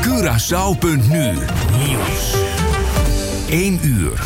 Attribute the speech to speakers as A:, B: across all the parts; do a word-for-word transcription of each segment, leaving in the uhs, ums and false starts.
A: Curaçao punt nu. Nieuws. één uur.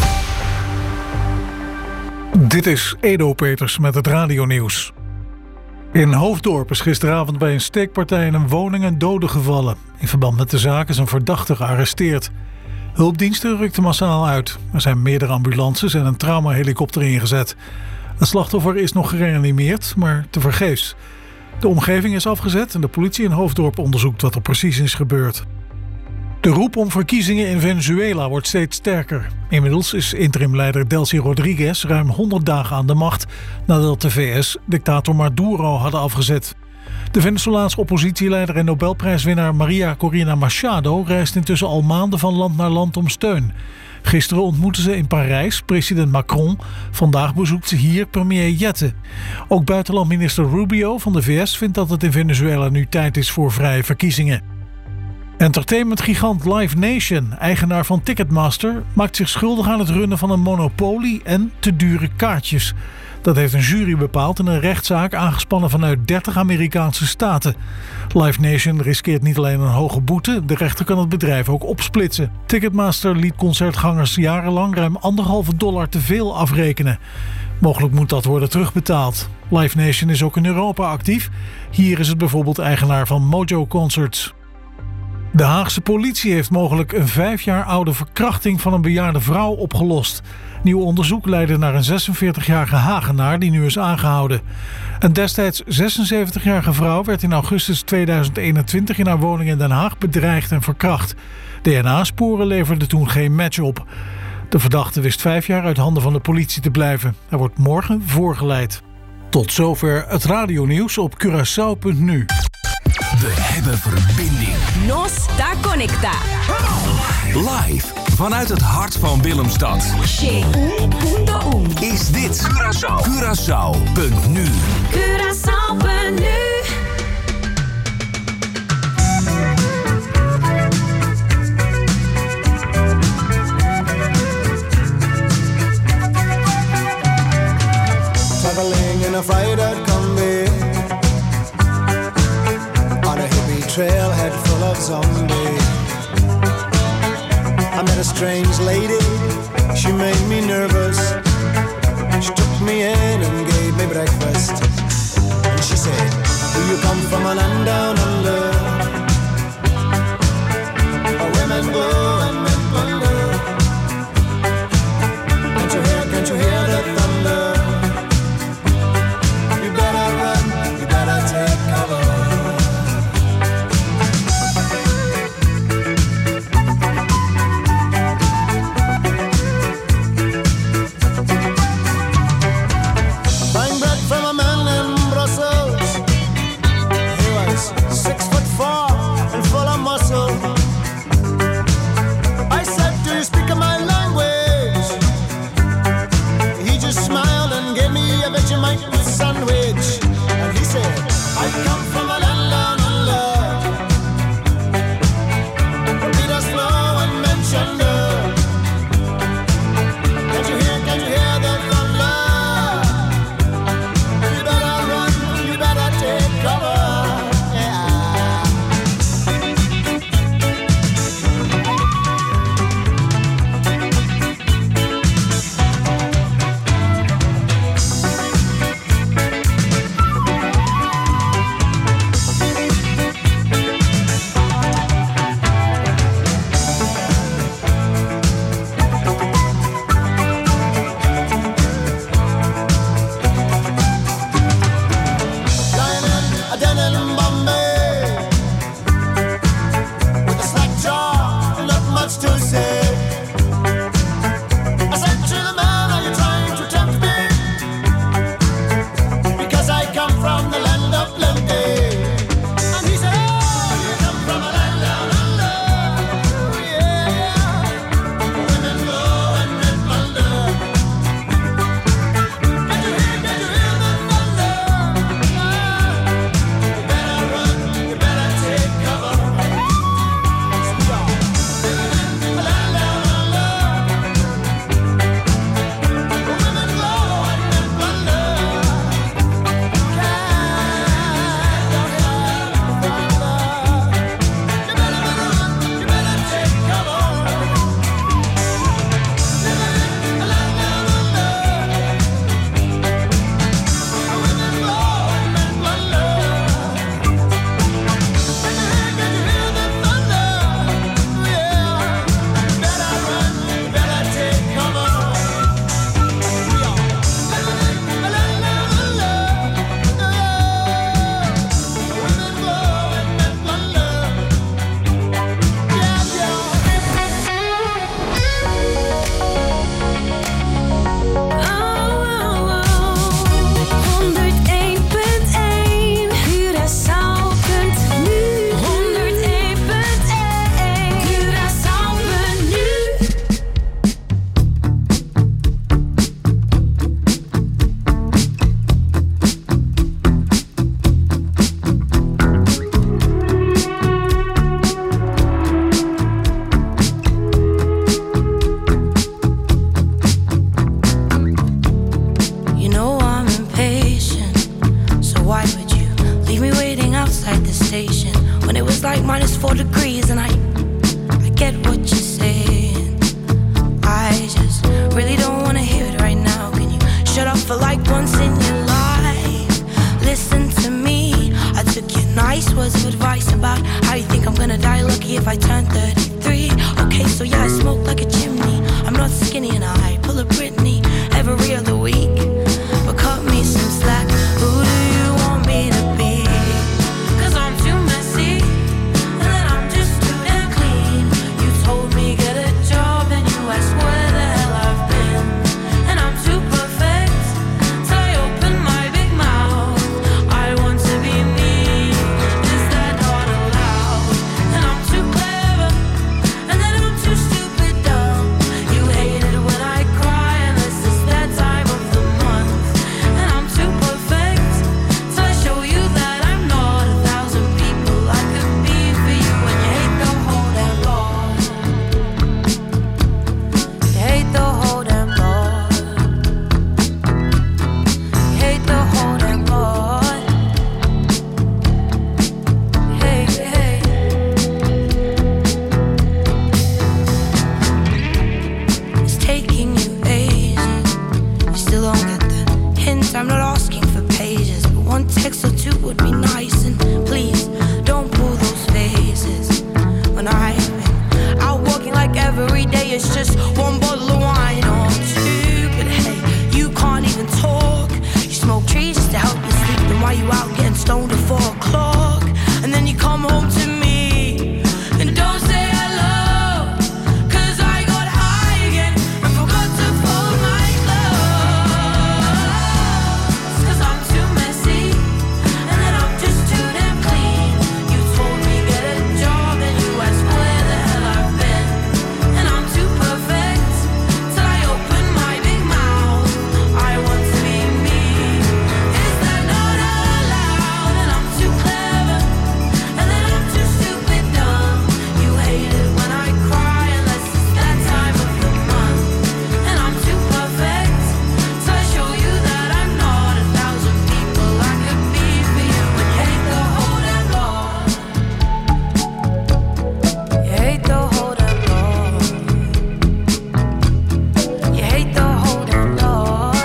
B: Dit is Edo Peters met het radionieuws. In Hoofddorp is gisteravond bij een steekpartij in een woning een dode gevallen. In verband met de zaak is een verdachte gearresteerd. Hulpdiensten rukten massaal uit. Er zijn meerdere ambulances en een traumahelikopter ingezet. Het slachtoffer is nog gereanimeerd, maar tevergeefs. De omgeving is afgezet en de politie in Hoofddorp onderzoekt wat er precies is gebeurd. De roep om verkiezingen in Venezuela wordt steeds sterker. Inmiddels is interimleider Delcy Rodriguez ruim honderd dagen aan de macht nadat de V S dictator Maduro hadden afgezet. De Venezolaanse oppositieleider en Nobelprijswinnaar Maria Corina Machado reist intussen al maanden van land naar land om steun. Gisteren ontmoetten ze in Parijs president Macron. Vandaag bezoekt ze hier premier Jette. Ook buitenlandminister Rubio van de V S vindt dat het in Venezuela nu tijd is voor vrije verkiezingen. Entertainmentgigant Live Nation, eigenaar van Ticketmaster, maakt zich schuldig aan het runnen van een monopolie en te dure kaartjes. Dat heeft een jury bepaald in een rechtszaak aangespannen vanuit dertig Amerikaanse staten. Live Nation riskeert niet alleen een hoge boete, de rechter kan het bedrijf ook opsplitsen. Ticketmaster liet concertgangers jarenlang ruim anderhalve dollar te veel afrekenen. Mogelijk moet dat worden terugbetaald. Live Nation is ook in Europa actief. Hier is het bijvoorbeeld eigenaar van Mojo Concerts. De Haagse politie heeft mogelijk een vijf jaar oude verkrachting van een bejaarde vrouw opgelost. Nieuw onderzoek leidde naar een zesenveertigjarige Hagenaar die nu is aangehouden. Een destijds zesenzeventigjarige vrouw werd in augustus tweeduizend eenentwintig in haar woning in Den Haag bedreigd en verkracht. D N A-sporen leverden toen geen match op. De verdachte wist vijf jaar uit handen van de politie te blijven. Hij wordt morgen voorgeleid. Tot zover het radionieuws op Curaçao punt nu.
A: We hebben verbinding.
C: Nos está conecta.
A: Live vanuit het hart van Willemstad. Is dit Curaçao. Curaçao punt nu.
C: Curaçao punt nu.
D: Traveling in a fried-out combi on a hippie trailhead full of zombies. I met a strange lady, she made me nervous. She took me in and gave me breakfast. And she said, do you come from a land down under? Where women go and men wonder. Can't you hear, can't you hear the thunder? You better run, you better take cover. Six foot
E: four degrees, and I, I get what you're saying. I just really don't wanna hear it right now. Can you shut up for like once in your life? Listen to me. I took your nice words of advice about how you think I'm gonna die lucky if I turn thirty-three. Okay, so yeah, I smoke like a chimney. I'm not skinny and I pull a Britney every other week. But cut me some slack. Who do you want me to be? Cause I'm too messy, and then I'm just too damn clean. You told me get a job, then you asked where the hell I've been. And I'm too perfect, so I open my big mouth. I want to be me, is that not allowed? And I'm too clever, and then I'm too stupid dumb. You hate it when I cry, unless it's that time of the month. And I'm too perfect, so I show you that I'm not a thousand people I could be for you. And you hate the whole damn lot. You hate the whole damn lot. You hate the whole damn lot. Hey, hey. It's taking you ages. You still don't get the hint. I'm not asking for pages, but one text or two would be nice. And please don't pull those faces when I've been out walking like every day. It's just one bottle of wine or two. But hey, you can't even talk. You smoke trees just to help you sleep. Then why you out getting stoned at four o'clock? And then you come home to me and don't say hello. Cause I got high again and forgot to fold my clothes. Cause I'm too messy, and then I'm just too damn clean. You told me get a job, then you asked where the hell I've been. And I'm too perfect, till I open my big mouth. I want to be me, is that not allowed? And I'm too clever, and then I'm too stupid dumb. You hate it when I cry, unless it's that time of the month. And I'm too perfect, so I show you that I'm not a thousand people I could be for you. And you hate the whole damn lot. You hate the whole damn lot. You hate the whole damn lot.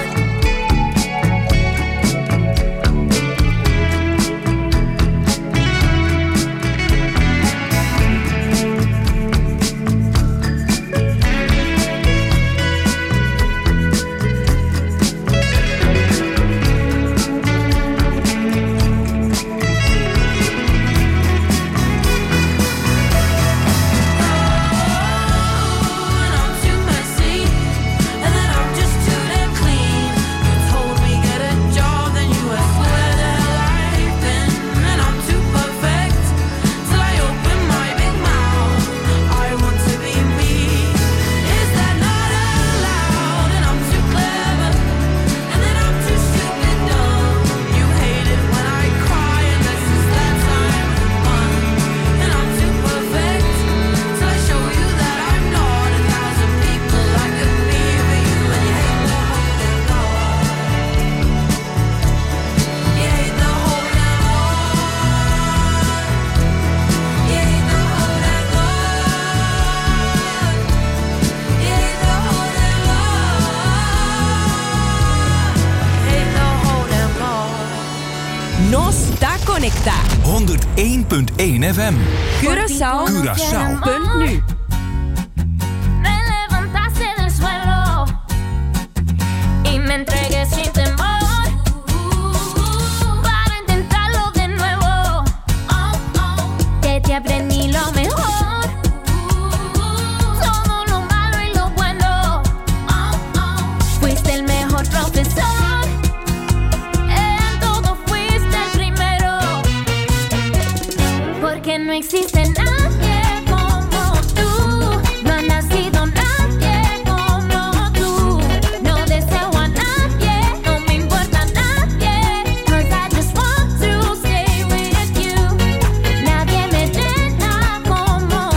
E: And I'm too messy, and then I'm just too damn clean. You told me get a job, then you asked where the hell I've been. And I'm too perfect, till I open my big mouth. I want to be me, is that not allowed? And I'm too clever, and then I'm too stupid dumb. You hate it when I cry, unless it's that time of the month. And I'm too perfect, till I show you that I'm not a thousand people I could be for you. And you hate the whole damn lot. You hate the whole damn lot. You hate the whole damn lot. You hate the whole damn lot. You hate the whole damn lot.
C: No está conecta.
A: honderd één punt één F M.
C: Curaçao.
A: Curaçao.
C: Punt nu.
F: Me levantaste del suelo y me entregué sin temor para intentarlo de nuevo. De ti aprendí lo mejor, todo lo malo y lo bueno. Fuiste el mejor profesor, en todo fuiste el primero, porque no existe nadie como tú. No ha nacido nadie como tú. No deseo a nadie, no me importa nadie. Cause I just want to stay with you. Nadie me llena como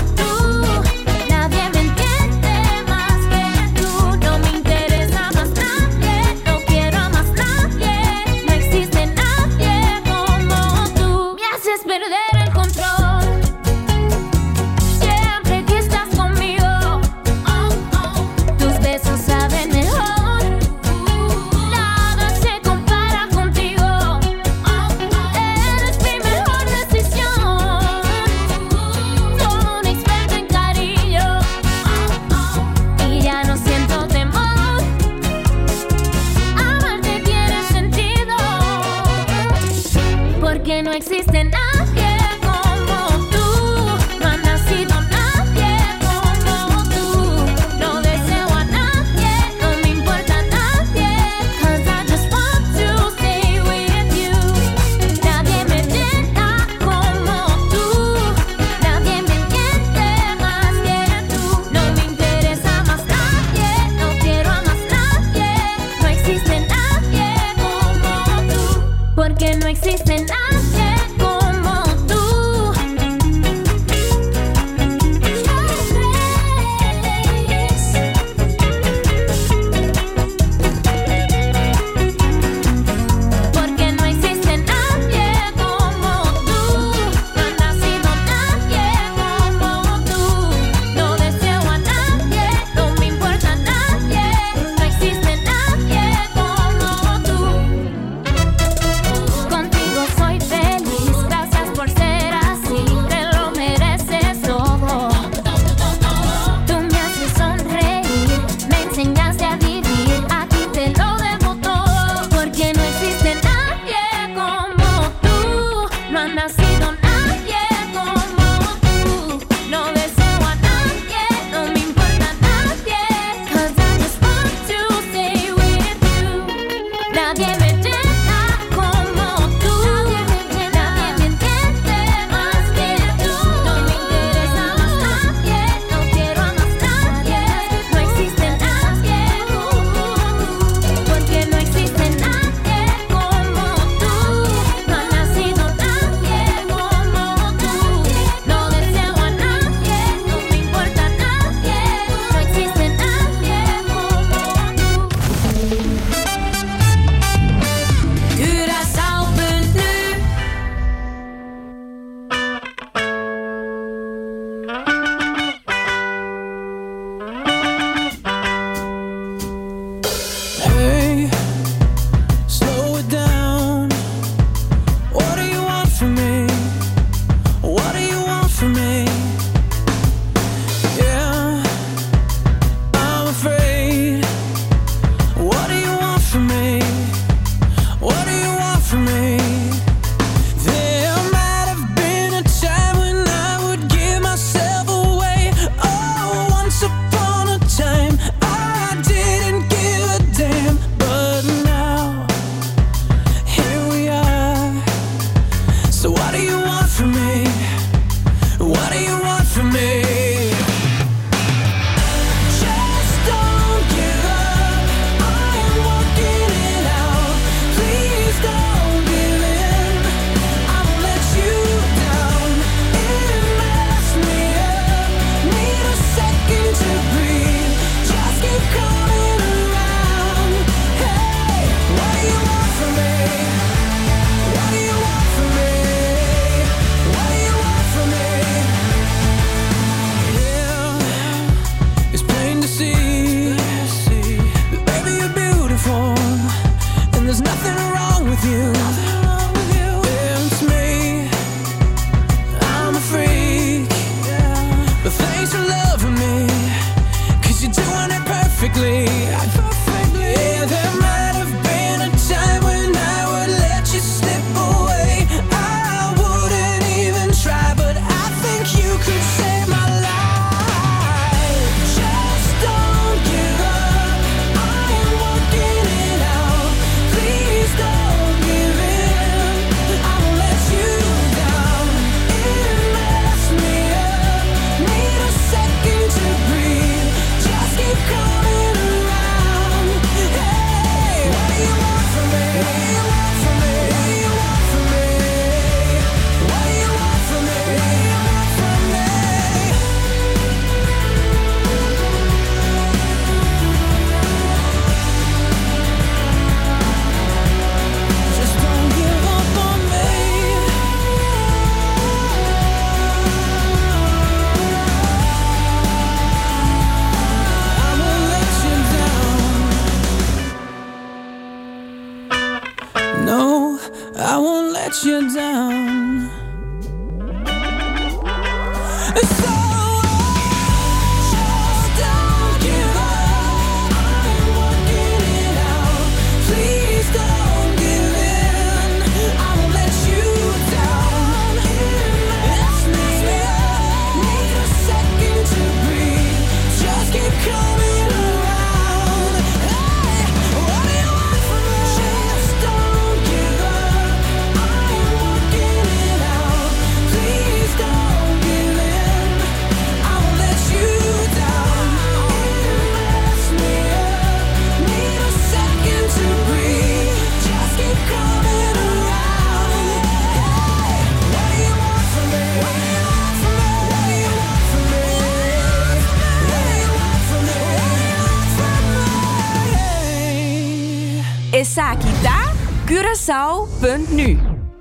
C: Desa kita Curaçao punt nu.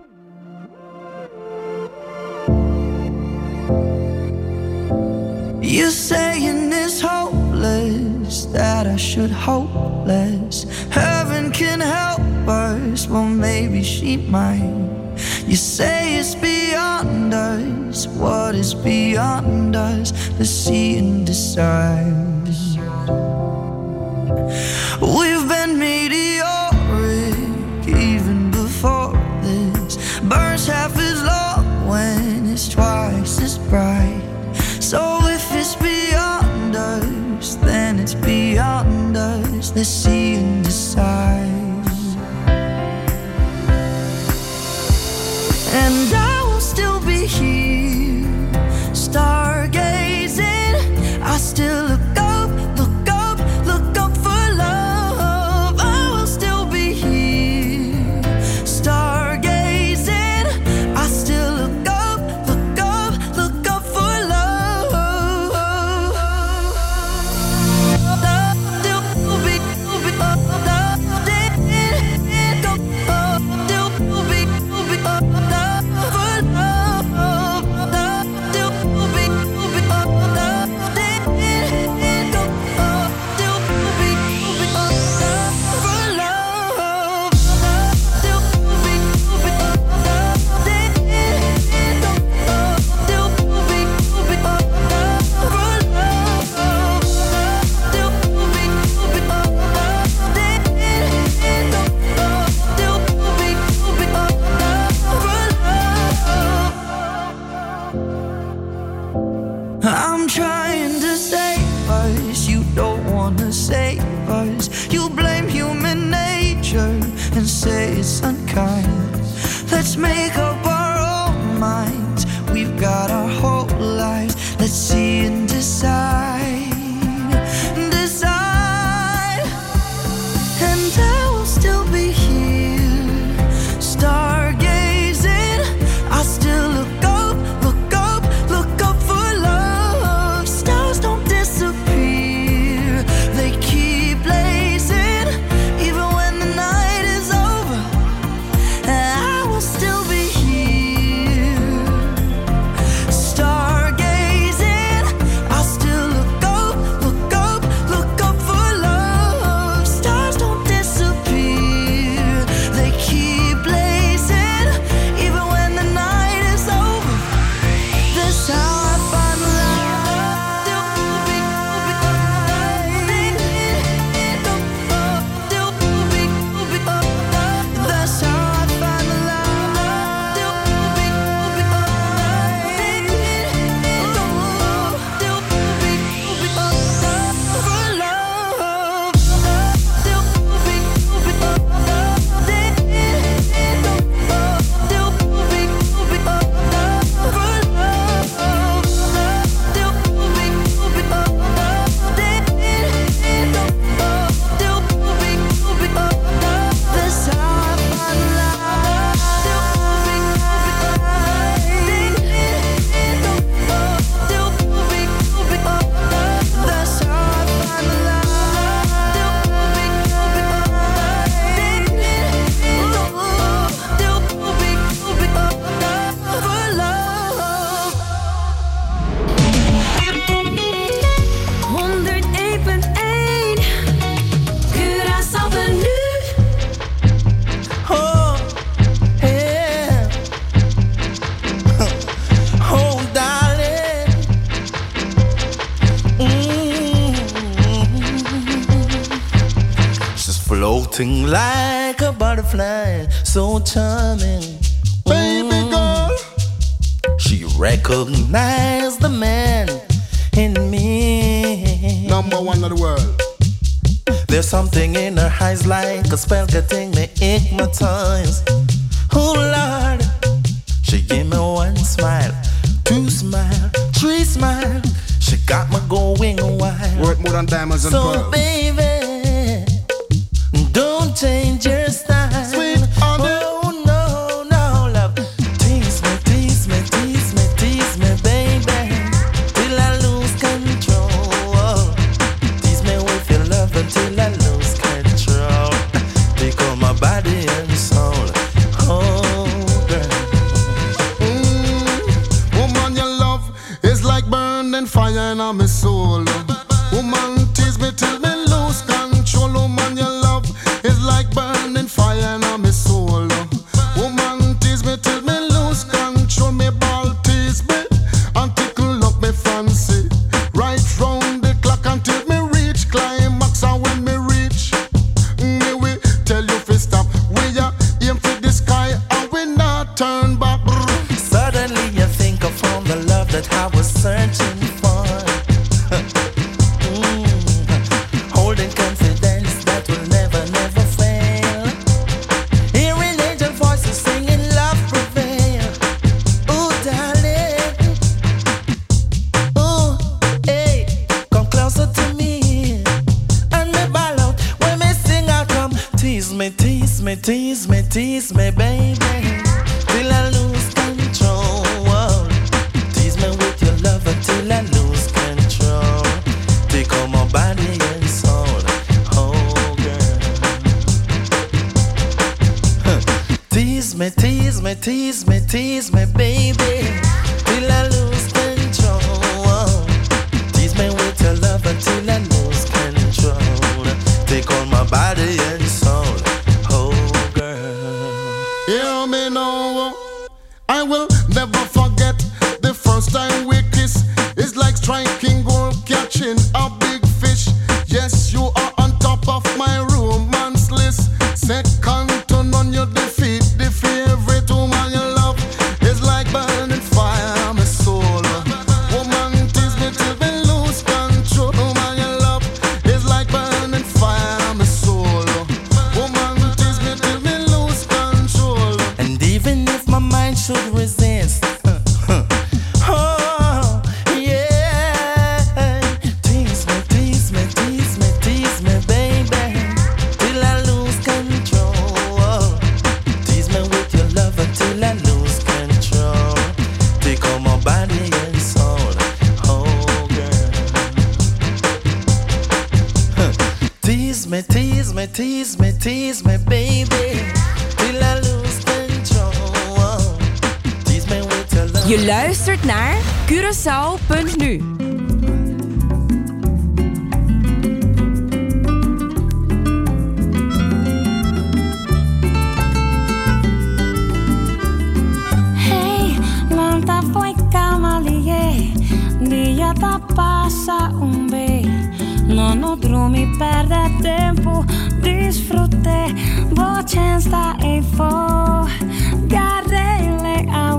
G: You're saying it's hopeless, that I should hope less. Heaven can help us, well maybe she might. You say it's beyond us, what is beyond us? Let's see and decide. We've been meteoric even before this. Burns half as long when it's twice as bright. So if it's beyond us, then it's beyond us. Let's see and decide. And I will still be here, stargazing. I still look up, look up, look up for love. I will still be here, stargazing. I still look up, look up, look up for love. Still be, still be, still be, still be, I'm trying to save us, you don't wanna save us. You blame human nature and say it's unkind. Let's make up our own minds, we've got our whole lives. Let's see and decide, decide. And I will still be here, stargazing. I still look up, look up, look up for love. Stars don't disappear, they keep blazing. Even when the night is over, I will still be here, stargazing. I still look up, look up, look up for love. Stars don't disappear, they keep blazing. Even when the night is over, that's how I find That's how I find the
H: floating like a butterfly, so charming.
I: Baby girl,
H: she recognized the man in me.
I: Number one of the world.
H: There's something in her eyes like a spell getting me hypnotized. Oh Lord, she gave me one smile, two smile, three smile. She got me going wild.
I: Worth more than diamonds and
H: so
I: pearls.
H: Baby, don't change your style.
I: Sweet honey.
H: Oh no, no, love. Tease me, tease me, tease me, tease me, baby, till I lose control. Tease me with your love until I lose control. Become
I: burning fire in my soul. Woman, tease me till me lose control. Woman, your love is like burning fire in my soul. Woman, tease me till me lose control. Me ball tease me and tickle up me fancy. Right round the clock until me reach climax. And when me reach, me will tell you fi stop. We are aim for the sky and we not turn back.
H: Suddenly you think I found the love that I was searching for. mm. Holding confidence that will never, never fail. Hearing angel voices singing love prevail. Ooh, darling. Ooh, hey, come closer to me. And me ball out when me sing out, come tease me, tease me, tease me, tease me, baby. Till I lose control. Tease me with your love until I lose control. Take all my body and soul. Oh, girl. Huh. Tease me, tease me, tease me, tease me, baby. Till I lose control. Tease me with your love until I lose control. Take all my body and soul. Oh, girl.
I: Hear me now. I will never forget the first time we kiss. It's like striking gold, catching a big fish. Yes, you are on top of my romance list. Second to none, you defeat the favorite woman you love. It's like burning fire, my soul. Woman, tease me till we lose control. Woman you love, it's like burning fire, my soul. Woman, tease me till we lose control.
H: And even if my mind should resist, oh, yeah. Tease me, tease me, tease me, tease me, baby. Till I lose control. Tease me with your love until I lose control. Take all my body and soul. Oh, girl. Huh. Tease me, tease me, tease me, tease me, baby. Till I lose control. Tease me with your love.
C: Je luistert naar Curaçao punt nu.
F: Hey, lanta foi calma, liguei. Dia tá passa um bem. Não, não dormi, perde tempo. Desfrutei, vou chance e for. Garrei a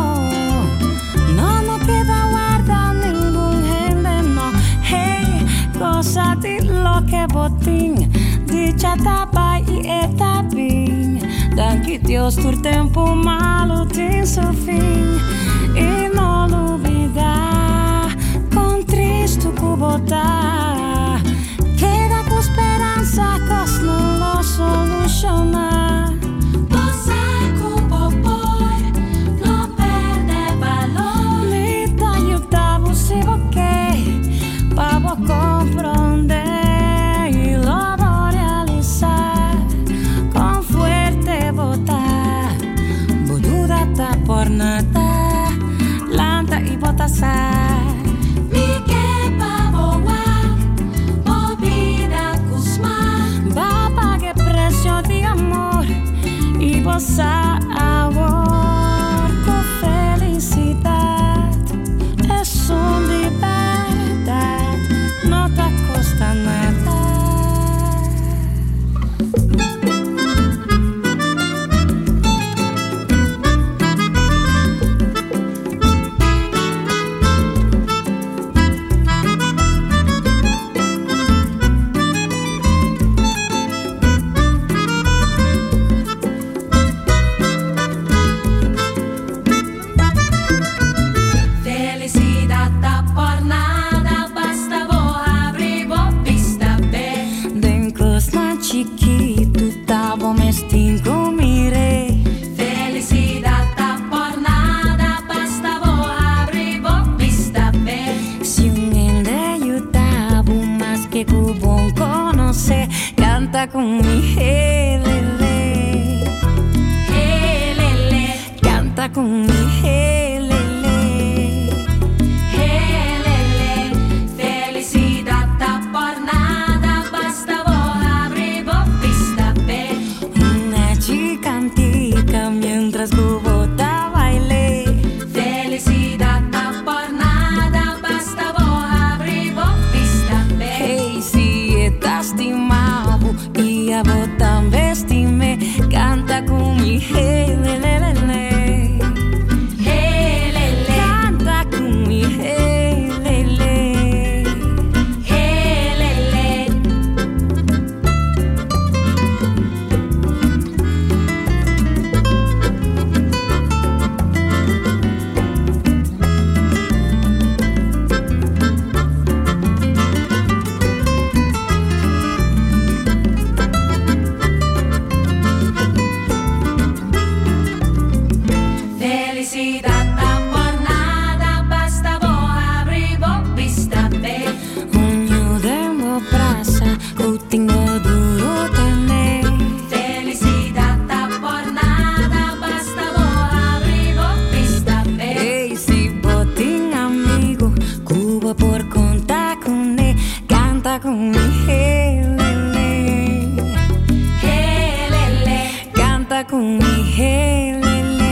F: no, no queda guarda ningún gente, no. Hey, cosa di lo que botín. Dicha tapa y etapín. Danke Dios, tu tempo malo tem seu fim. E não olvidar, com triste cubotar. Queda com esperança, cos não lo solucionar. Para comprender y luego realizar con fuerte votar. Bududa ta por nada, lanta y botasar. Mi que pavoa, movida cusma. Va pague precio de amor y bosa amor con felicidad. Es un libertad. No te cuesta nada.
E: Felicidad da por nada, basta vos abrir vos vista be.
F: Denkos na chiquito, tabo me stingo mire.
E: Felicidad da por nada, basta vos abrir vos vista be.
F: Si un ende yo tabo más que cubón conoce, canta con mi helele.
E: Helele,
F: Canta con mi helele.
E: helele.
F: por contar con él, canta con mi helele, helele, canta con mi helele.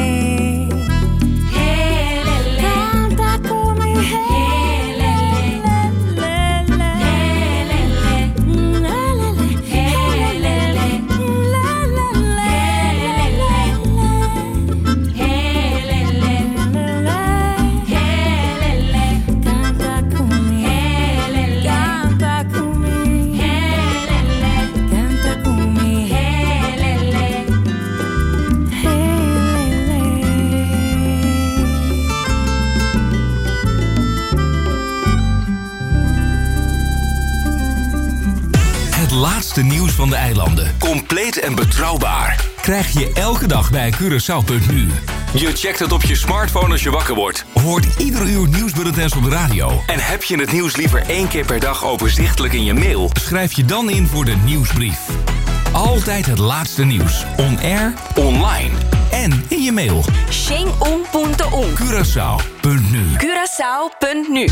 A: Laatste nieuws van de eilanden. Compleet en betrouwbaar. Krijg je elke dag bij Curaçao punt nu. Je checkt het op je smartphone als je wakker wordt. Hoort ieder uur nieuwsbulletins op de radio. En heb je het nieuws liever één keer per dag overzichtelijk in je mail? Schrijf je dan in voor de nieuwsbrief. Altijd het laatste nieuws. On air, online en in je mail.
C: Sheng On punt on.
A: Curaçao punt nu.
C: Curaçao punt nu.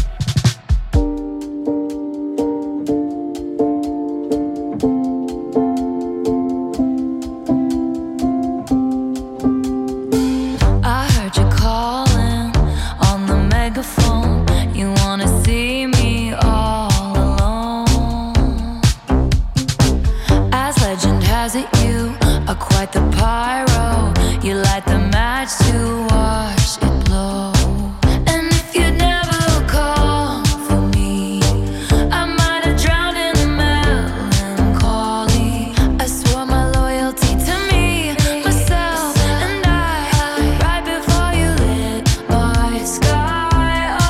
E: Quite the pyro, you light the match to watch it blow. And if you'd never call for me, I might have drowned in the melancholy. I swore my loyalty to me, myself and I, right before you lit my sky up.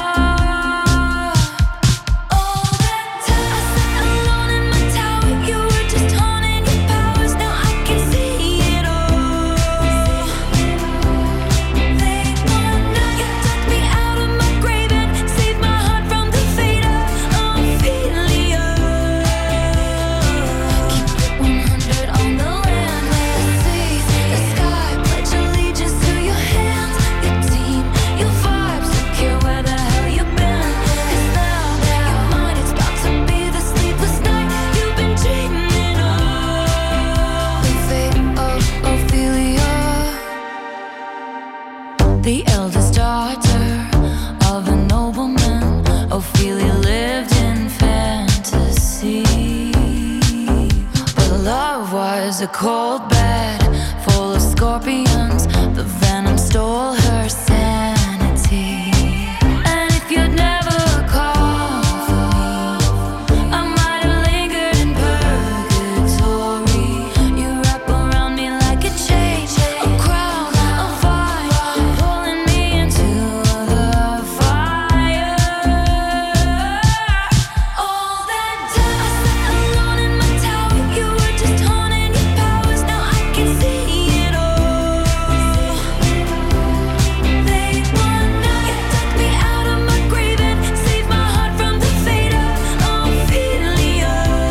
E: All that time I sat alone in my tower, you were just honing your powers. Now I can see. The eldest daughter of a nobleman, Ophelia lived in fantasy. But love was a cold bed full of scorpions. The venom stole her sanity. And if you'd never called for me, I might have lingered in purgatory. You wrap around me like a chain, a crown, a vine, pulling me into the fire. All that time I sat alone in my tower, you were just honing your powers. Now I can see it all. They wanna, you took me out of my grave and saved my heart from the fate of Ophelia.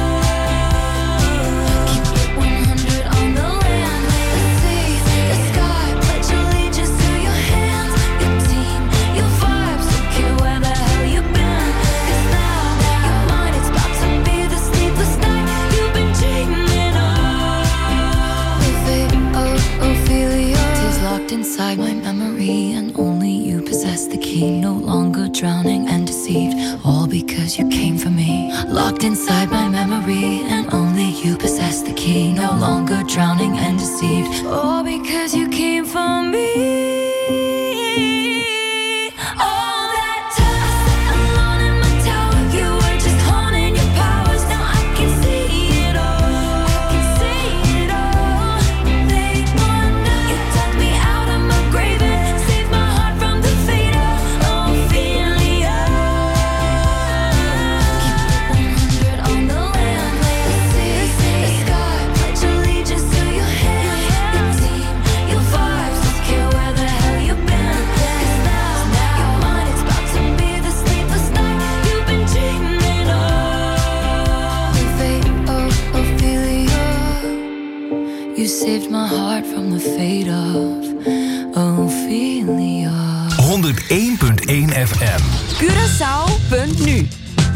E: Keep it one hundred on the land, the sea, the sky. Pledge allegiance to your hands, your team, your vibes. Don't care where the hell you've been, 'cause now you're mine. It's about to be the sleepless night you've been dreaming of. The fate of Ophelia is locked inside my memory, and only you possess the key. No longer drowning and deceived, all because you came for me. Locked inside my memory, and only you possess the key. No longer drowning and deceived, all because you came for me. All that time I sat alone in my tower, you were just honing your powers. Now I can see it all. I can see it all. They wanna, you took me out of my grave and saved my heart from the fate of Ophelia. Keep it one hundred on the land, the sea, the sky. Pledge allegiance to your hand, your team, your vibes. Don't care where the hell you've been, 'cause now you're mine. It's about to be the sleepless night you've been dreaming of. The fate of Ophelia. You saved my heart from the fate of Ophelia.
A: honderd één punt één F M.
C: Curaçao punt nu.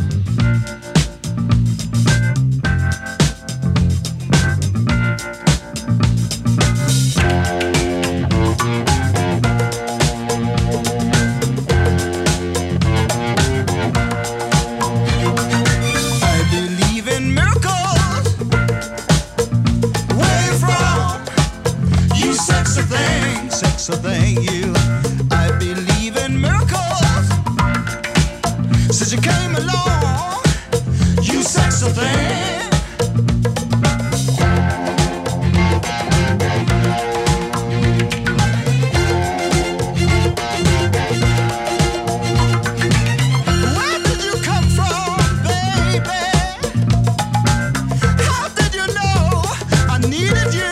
J: So thank you. I believe in miracles. Since you came along, you sexy thing. Where did you come from, baby? How did you know I needed you?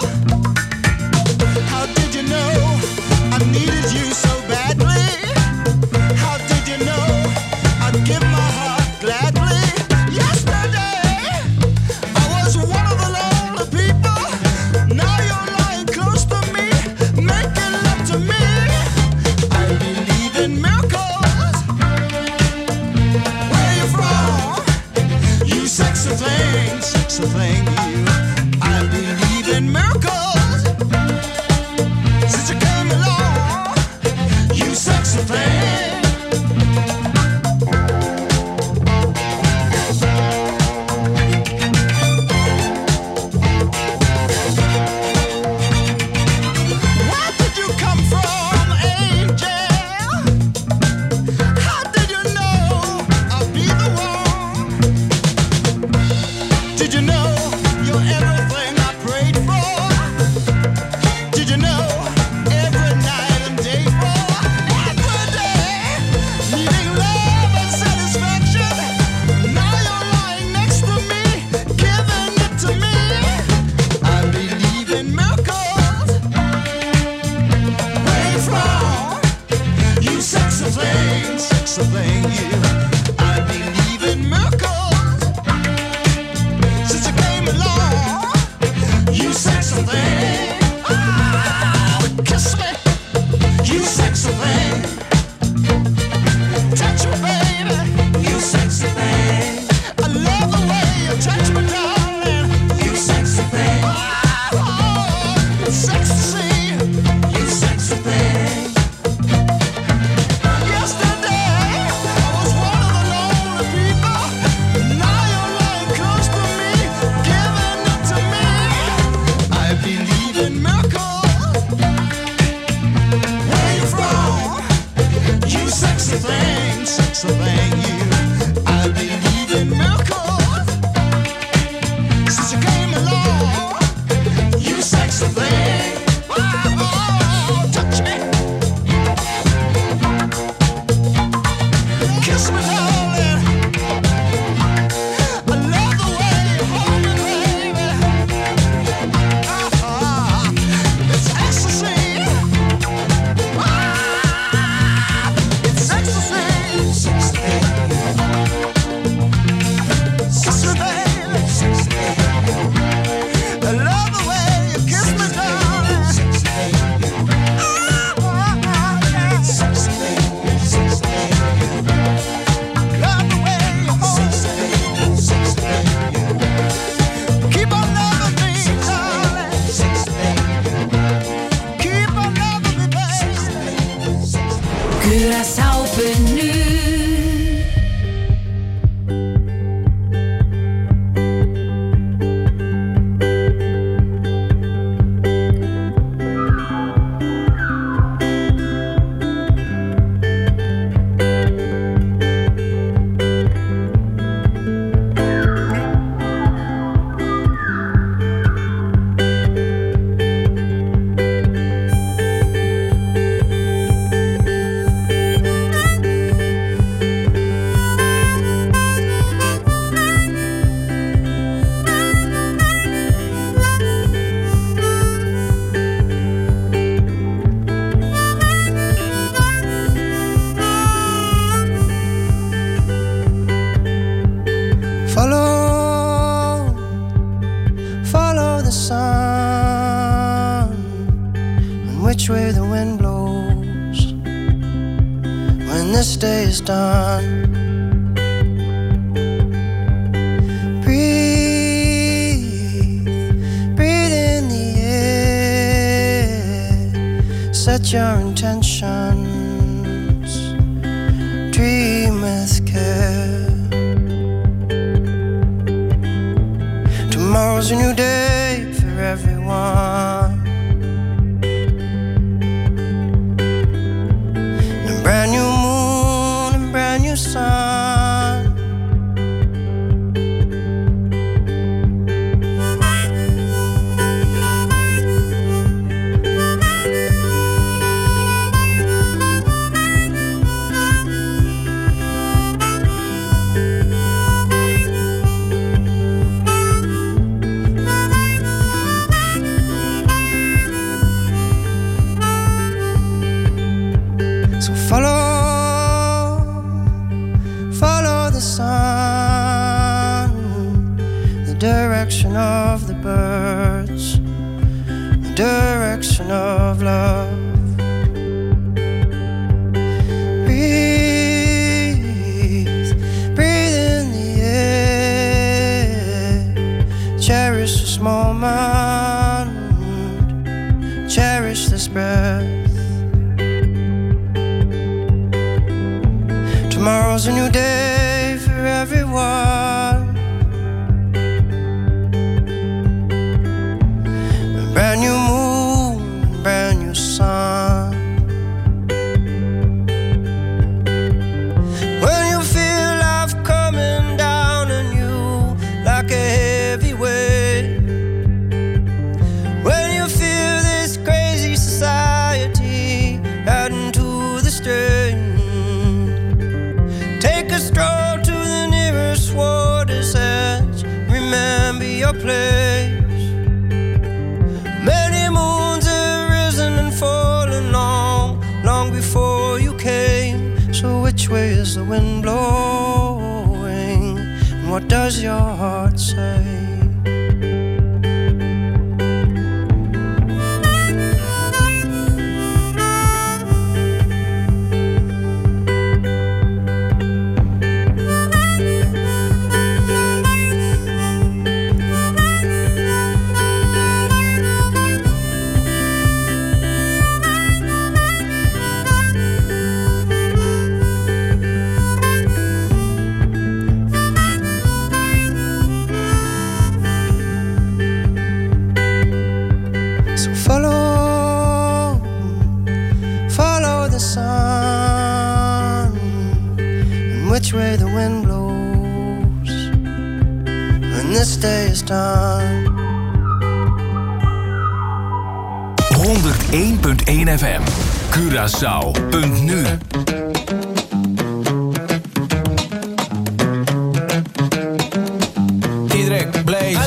J: How did you know I needed you so badly? How did you know I'd give my heart gladly? Yesterday I was one of the lonely people. Now you're lying close to me, making love to me. I believe in miracles. Where you from? You sexy thing, sexy thing, you. I believe in miracles. Since you came along, you sexy thing. Where did you come from, angel? How did you know I'd be the one? Did you know you're everything I prayed for? Did you know every night and day for every day, needing love and satisfaction? Now you're lying next to me, giving it to me. I believe in miracles. Where you from? You sexy thing, sexy thing, you. I believe in miracles. Since you came along, you sexy thing. Kiss me, you sexy thing. Touch me, baby, you sexy thing. I love the way you touch me, darling, you sexy thing. Oh, sexy, you sexy thing. Yesterday I was one of the lonely people. Now you're lying close to me, giving it to me. I believe in miracles. Where you from? You sexy thing, sexy thing, you. I believe in miracles. Since you came along, you sexy thing. Oh, touch me, kiss me, darling. I love the way you hold me, baby. Ah, it's ecstasy. It's ecstasy, sexy. Kiss me, baby. I love the way you kiss me, darling. Love the way you hold me. Keep on loving me, darling. Keep on loving me, baby.
E: Curaçao punt nu.
G: Follow, follow the sun, and which way the wind blows. When the
K: this day is done. Set your intentions, dream with care. Tomorrow's a new day for everyone, a brand new moon and brand new sun. Of the birds, the direction of love. Breathe, breathe in the air. Cherish this moment, cherish this breath. Tomorrow's a new day for everyone. Brand new moon, brand new sun. When you feel life coming down on you like a heavy weight, when you feel this crazy society adding to the strain, take a stroll to the nearest water's edge. Remember your place. Before you came, so which way is the wind blowing, and what does your heart say? Which way the wind blows when this day is done.
A: honderd één punt één F M Curaçao.nu.
L: Diedrek, Blaze.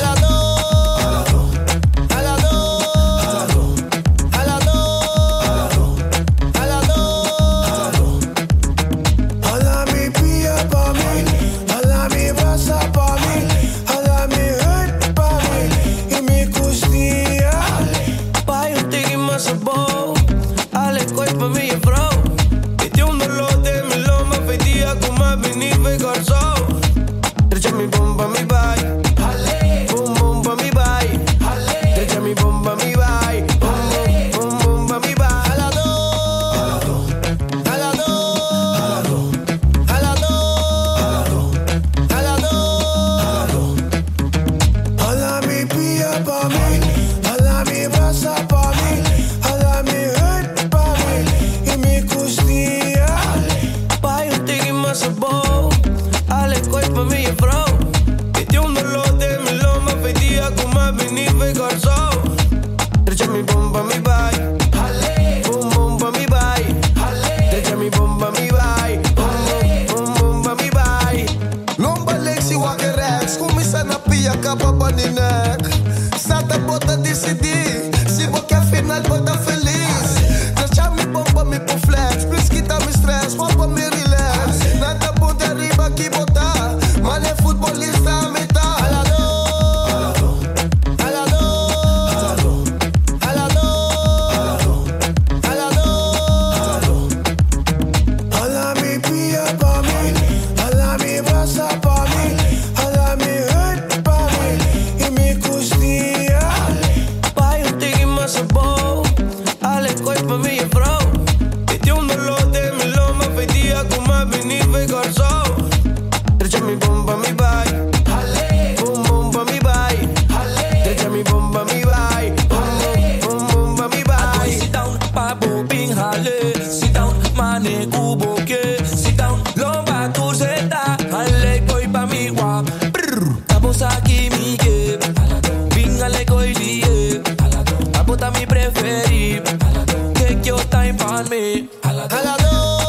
K: boom pa mi bye. Boom boom pa mi bye. Derecha mi boom pa mi bye. Boom boom boom pa mi bye. Sit down, papo ping hale. Sit down, mane kubo ke. Sit down, lomba tu zeta. Hale koi pa mi wa. Tapos aquí mi que. Pingale koi liye. Apota mi preferi. Take your time on me. Halado.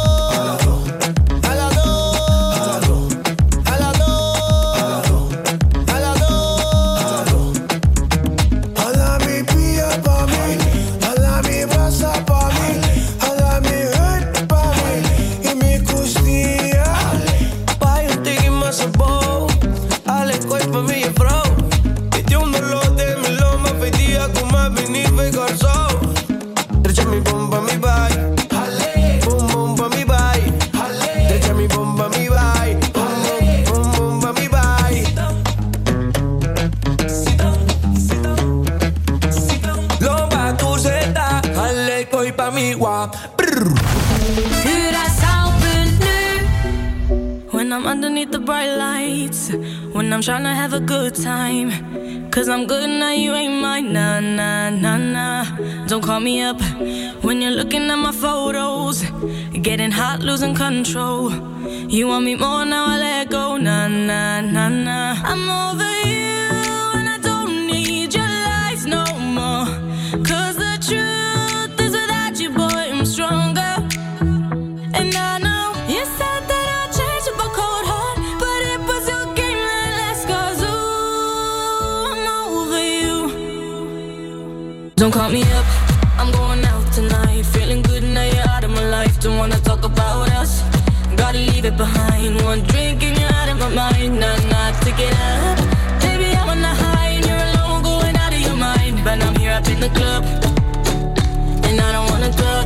E: When I'm underneath the bright lights, when I'm trying to have a good time, cause I'm good now, you ain't mine, nah, nah, nah, nah. Don't call me up when you're looking at my photos, getting hot, losing control. You want me more, now I let go, nah, nah, nah, nah. I'm over you and I don't need your lies no more, cause the truth is without you, boy, I'm stronger. And I know you said that I'd change up a cold heart, but it was your game that last, cause ooh, I'm over you. Don't call me up, I'm going out tonight, feeling good now you're out of my life. Don't wanna talk about us, gotta leave it behind. One drink and you're out of my mind, nah, nah, to get up. Baby, I'm on the high and you're alone, going out of your mind. But I'm here up in the club, and I don't wanna talk,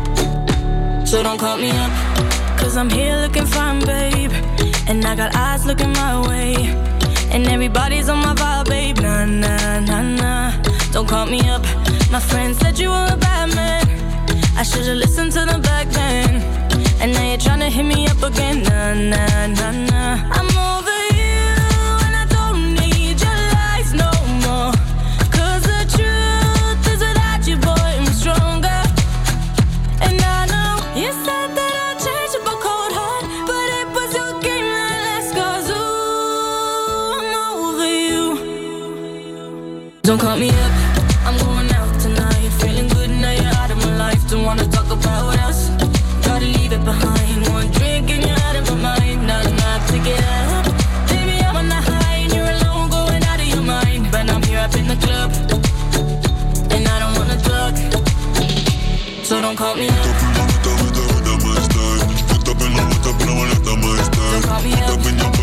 E: so don't call me up, cause I'm here looking fine, babe, and I got eyes looking my way, and everybody's on my vibe, babe, nah, nah, nah, nah. Don't call me up, my friend said you were a bad man, I should've listened to them back then, and now you're tryna hit me up again, nah, nah, nah, nah. I'm over you and I don't need your lies no more, cause the truth is without you, boy, I'm stronger. And I know you said that I'd change up a cold heart, but it was your game that last, cause ooh, I'm over you. Don't call me up, I'm going out tonight, feeling good now you're out of my life. Don't wanna talk about us, gotta leave it behind. One drink and you're out of my mind, not enough to get up. Baby, I'm on the high and you're alone, going out of your mind. But I'm here up in the club, and I don't wanna talk, so don't call me up. Don't call me up. Don't call me up. Don't call me up. Don't call me up.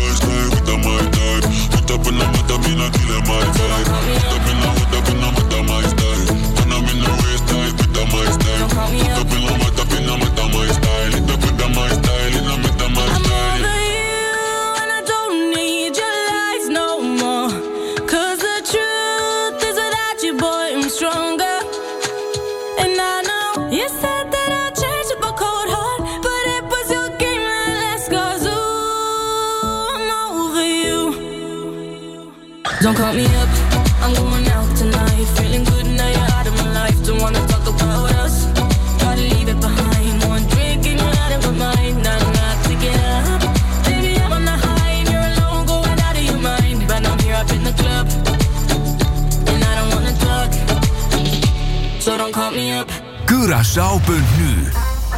E: I'm over you and I don't need your lies no more, cause the truth is without you, boy, I'm stronger. And I know you said that I'd change up a cold heart, but it was your game that last, cause ooh, I'm over you. Don't call me up, I'm going out tonight, feeling good now you're out of my life. Don't wanna talk about us, gotta leave it behind. One drink and you're out of my mind, not enough to get up. Baby, I'm on the high and you're alone, going out of your mind. But I'm here up in the club, and I don't wanna talk, so don't call me up.
A: Curaçao punt nu.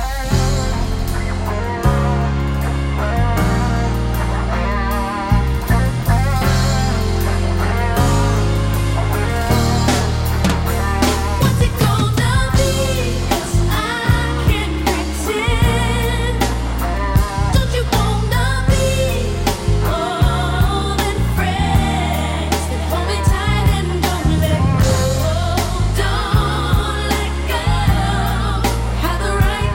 F: What's it gonna be? 'Cause I can't pretend. Don't you wanna be more than friends? Hold me tight and don't let go. Don't let go. Have the right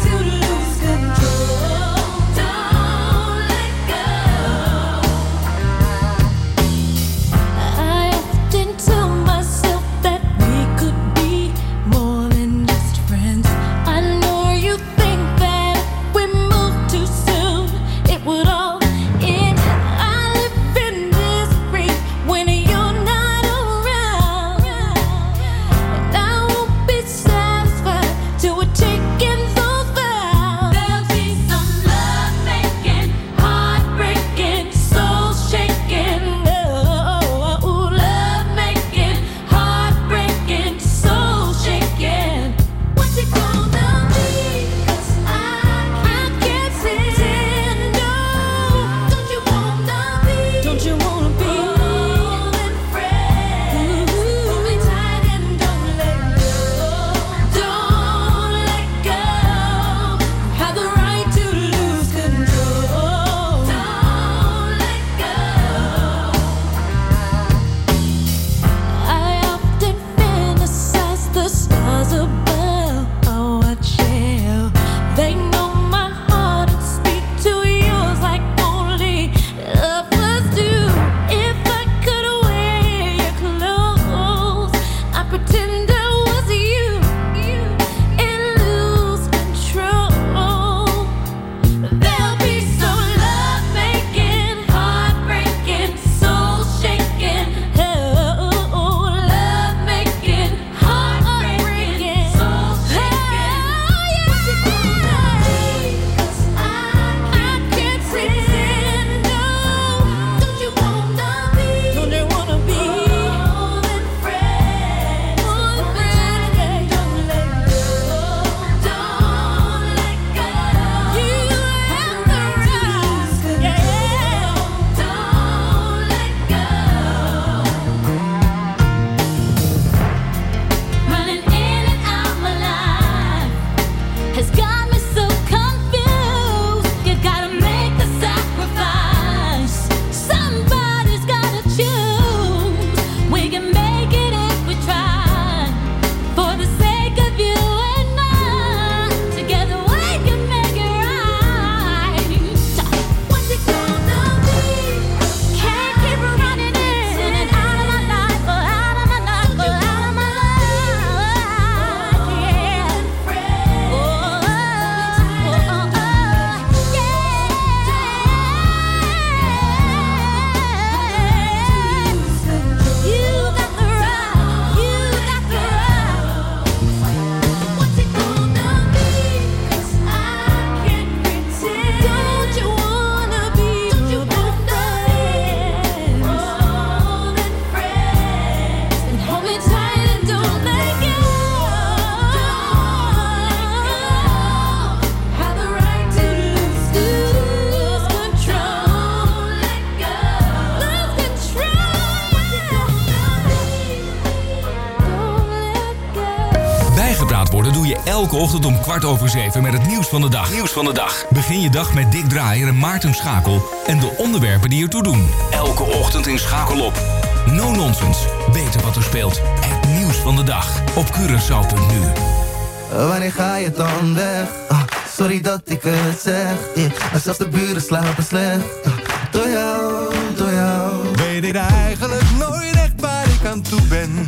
A: Elke ochtend om kwart over zeven met het nieuws van de dag. Nieuws van de dag. Begin je dag met Dick Draaier en Maarten Schakel en de onderwerpen die ertoe doen. Elke ochtend in Schakel op. No nonsense. Weten wat er speelt. Het nieuws van de dag op Curaçao punt nu.
L: Wanneer ga je dan weg? Oh, sorry dat ik het zeg. Yeah. Maar zelfs de buren slapen slecht. Oh, door jou, door jou.
M: Weet ik eigenlijk nooit echt waar ik aan toe ben.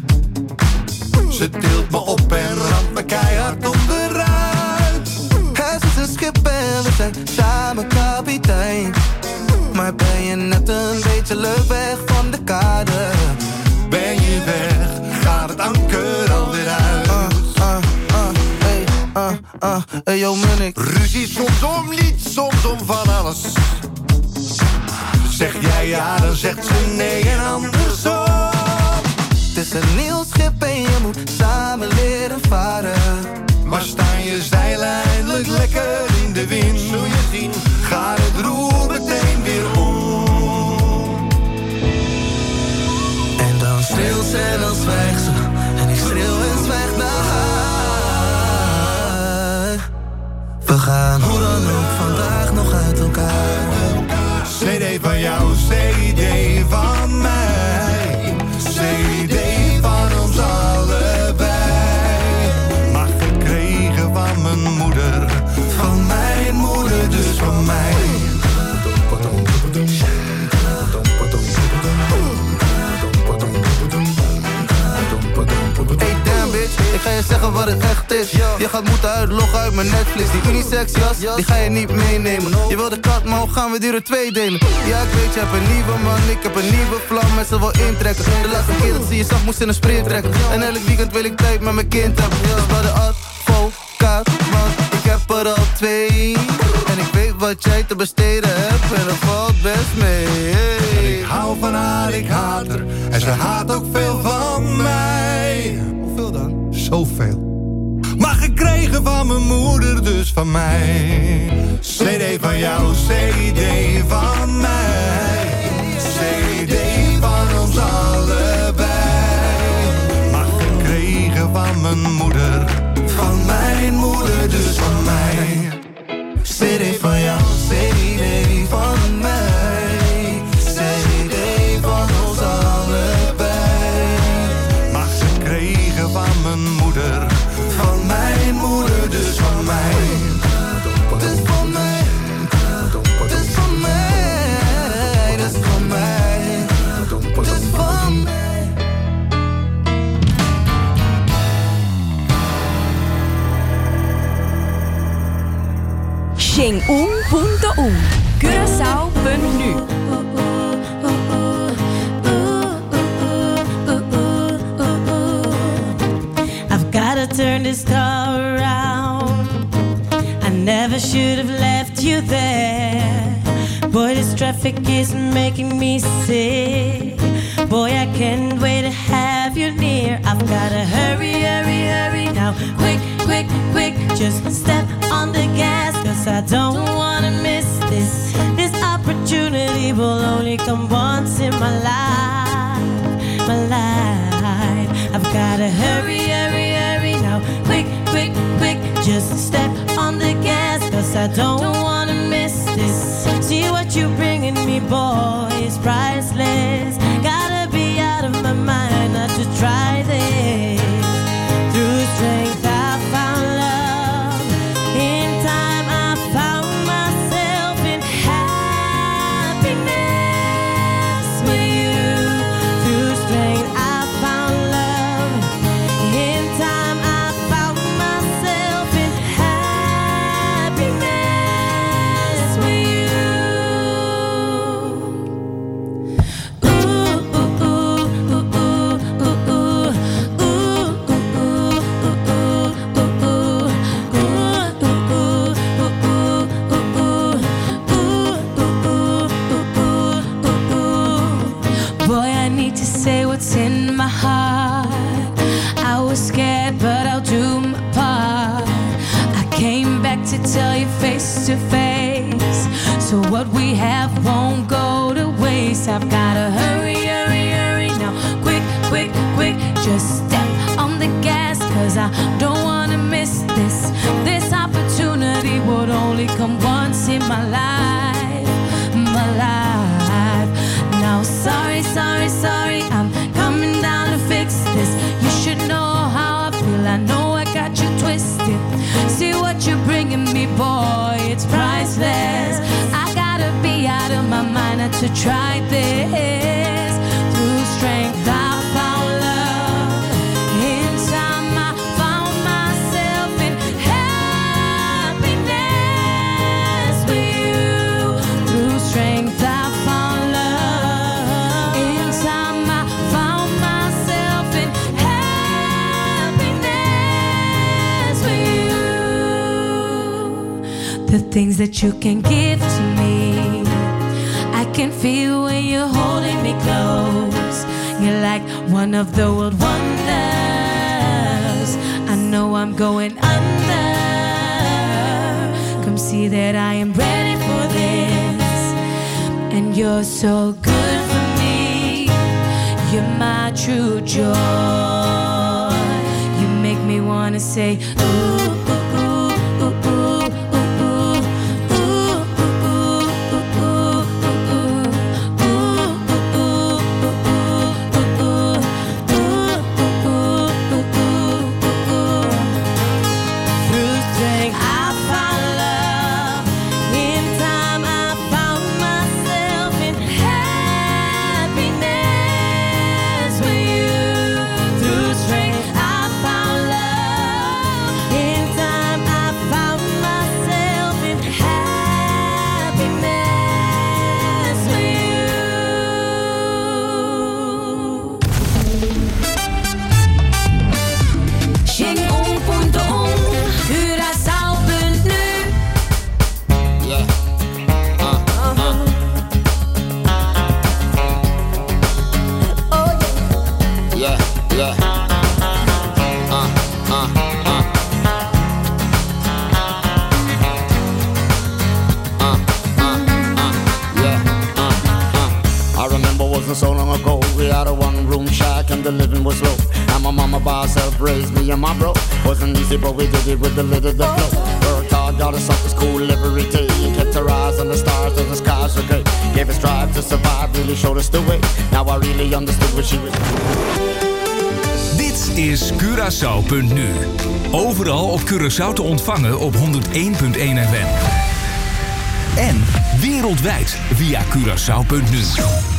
M: Ze tilt me op en ramt me keihard onderuit.
L: Het is een schip en we zijn samen kapitein. Maar ben je net een beetje leuk weg van de kade?
M: Ben je weg, gaat het anker alweer uit.
L: Uh, uh, uh, hey, uh, uh, hey, yo, Munnik.
M: Ruzie soms om niets, soms om van alles. Zeg jij ja, dan zegt ze nee en andersom.
L: Het is een nieuw schip en je moet samen leren varen.
M: Maar staan je zeilen eindelijk lekker in de wind? Zul je zien, gaat het roer meteen weer om.
L: En dan schreeuwt ze en dan zwijgt ze. En ik schreeuw en zwijg naar haar. We gaan hoe dan ook vandaag nog uit elkaar.
M: C D van jou, C D van mij. C D van ons allebei. Maar gekregen van mijn moeder. Van mijn moeder, dus van mij.
L: Hey damn bitch, ik ga je zeggen wat het echt is. Je gaat moeten uitloggen uit mijn Netflix. Die unisex jas, die ga je niet meenemen. Je wil de kat, maar hoe gaan we die er twee delen? Ja ik weet, je hebt een nieuwe man, ik heb een nieuwe vlam. En ze wil intrekken. De laatste keer dat ze je zag, moest in een sprint trekken. En elk weekend wil ik tijd met mijn kind hebben. Dus bij de advocaat, want ik heb er al twee. En ik weet wat jij te besteden hebt en dat valt best mee. Hey.
M: Ik hou van haar, ik haat haar. En ze haat ook veel van mij.
L: Hoeveel dan?
M: Zoveel. Maar gekregen van mijn moeder, dus van mij. C D van jou, C D van mij. C
C: Xing-un punto un. Curaçao.nu.
E: I've gotta turn this car around. I never should have left you there. Boy, this traffic is making me sick. Boy, I can't wait to have you near. I've gotta hurry, hurry, hurry now. Quick, quick, quick, just step on the gas, cause I don't wanna miss this. This opportunity will only come once in my life, my life. I've gotta hurry, hurry, hurry now. Quick, quick, quick, just step on the gas, cause I don't wanna miss this. See what you're bringing me, boy, is priceless. Gotta be out of my mind not to try this. Through strength I found love. In time I found myself in happiness with you. Through strength I found love. In time I found myself in happiness with you. Boy, I need to say what's in my heart. I was scared, but I'll do my part. I came back to tell you face to face, so what we have won't go to waste. I've gotta hurry, hurry, hurry now. Quick, quick, quick, just step on the gas, cause I don't wanna miss this. This opportunity would only come once in my life, my life. Now sorry, sorry, sorry, I'm coming down to fix this. You should know how I feel, I know I got you twisted. See what you're bringing me, boy, it's priceless. I gotta be out of my mind not to try this. Through strength I found love. In time I found myself in happiness with you. Through strength I found love. In time I found myself in happiness with you. The things that you can give to me, I can feel when you're holding me close. You're like one of the world wonders. I know I'm going under. Come see that I am ready for this. And you're so good for me. You're my true joy. You make me wanna say, ooh, ooh, ooh, ooh, ooh.
N: So long ago, we had a one-room shack and the living was low. And my mama by herself raised me and my bro. Wasn't easy, but we did it with the lid of the flow. Worked hard, got us off to school every day. Kept our eyes on the stars till the skies were grey. Gave us drive to survive, really showed us the way. Now I really understood what she was.
A: Dit is Curaçao.nu. Overal op Curaçao te ontvangen op honderd één komma één F M. En wereldwijd via Curaçao.nu.